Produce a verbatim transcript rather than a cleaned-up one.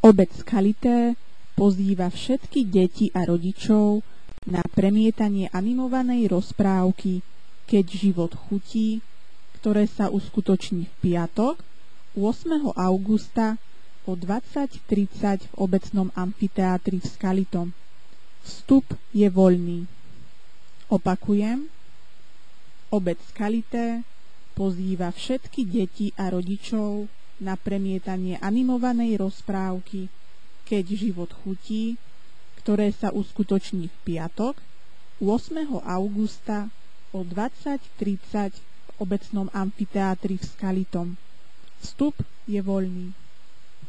Obec Skalité pozýva všetky deti a rodičov na premietanie animovanej rozprávky Keď život chutí, ktoré sa uskutoční v piatok ôsmeho augusta o dvadsať tridsať v obecnom amfiteátri v Skalitom. Vstup je voľný. Opakujem, Obec Skalité pozýva všetky deti a rodičov na premietanie animovanej rozprávky Keď život chutí, ktoré sa uskutoční v piatok ôsmeho augusta o dvadsať tridsať v obecnom amfiteátri v Skalitom. Vstup je voľný.